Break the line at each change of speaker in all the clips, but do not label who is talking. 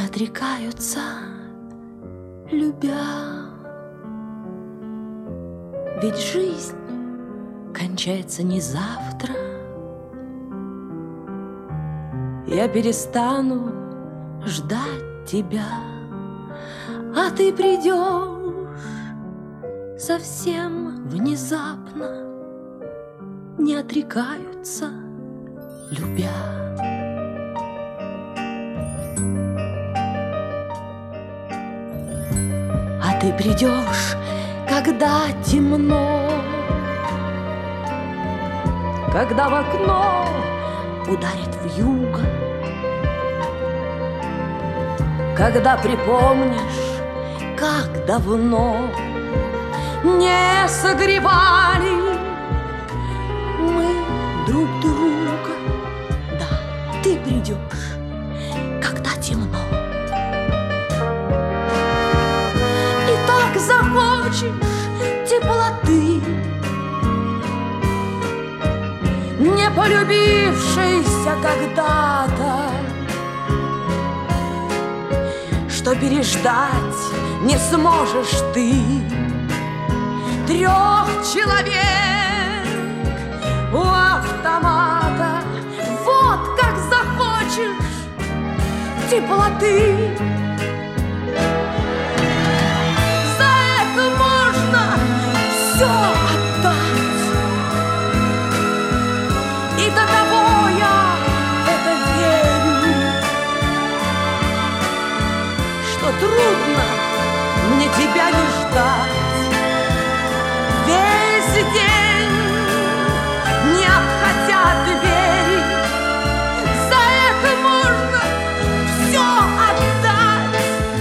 отрекаются, любя. Ведь жизнь кончается не завтра. Я перестану ждать тебя, а ты придешь совсем внезапно. Не отрекаются, любя. А ты придешь, когда темно, когда в окно ударит вьюга, когда припомнишь, как давно не согревали мы друг друга. Да, ты придешь, когда темно, и так захочешь теплоты, не полюбившейся когда-то, что переждать не сможешь ты. 3 человек у автомата. Вот как захочешь теплоты. За это можно все отдать. И до того я в это верю, что трудно мне тебя не ждать. Весь день, не обходя двери, за это можно все отдать.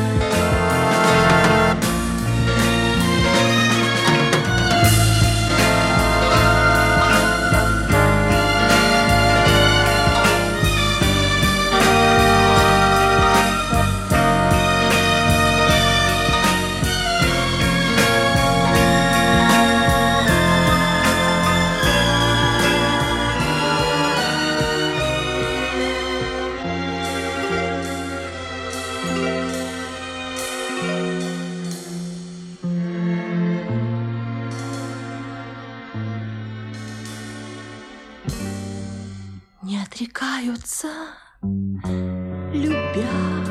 Не отрекаются, любя.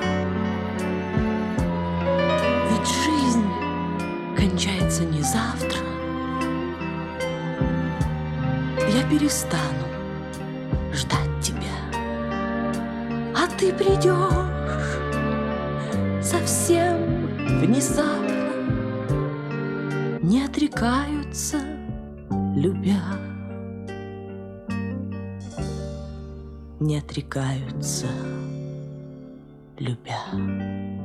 Ведь жизнь кончается не завтра. Я перестану ждать тебя, а ты придешь совсем внезапно. Не отрекаются, любя. Не отрекаются, любя.